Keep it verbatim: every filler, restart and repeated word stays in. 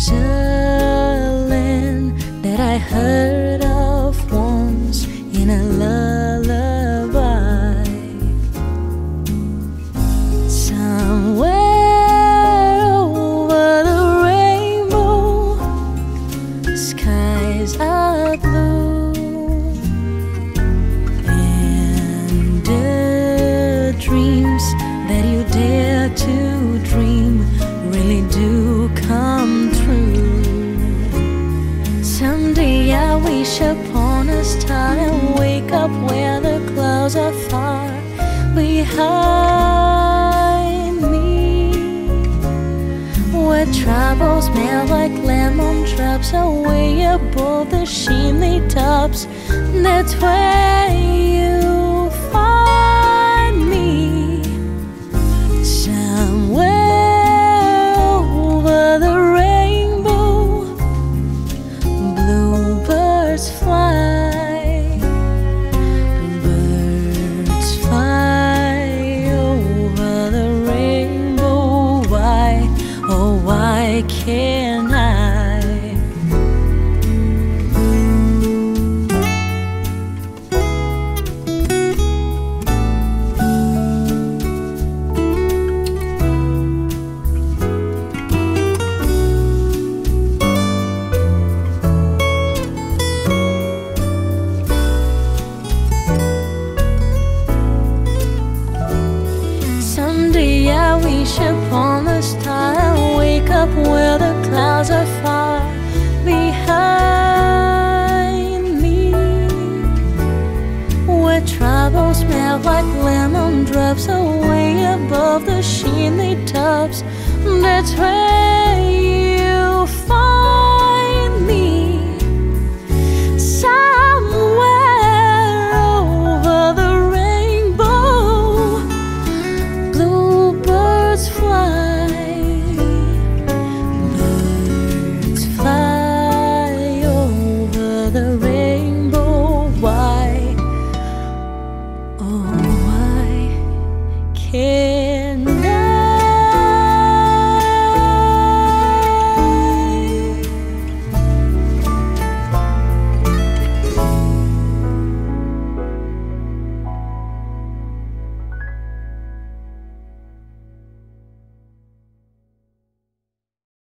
a land that I heard of once in a lullaby. Somewhere over the rainbow, skies are blue, and the dreams that you dare to dream really do come true. Someday I wish upon a star and wake up where the clouds are far behind me, where troubles melt like lemon drops away above the chimney tops. That's where you find me. Somewhere over the rainbow, bluebirds fly, birds fly over the rainbow. Why, oh why can't I? Someday I wish upon a star and wake up where the clouds are far behind me, where troubles melt like lemon drops away above the chimney tops. That's where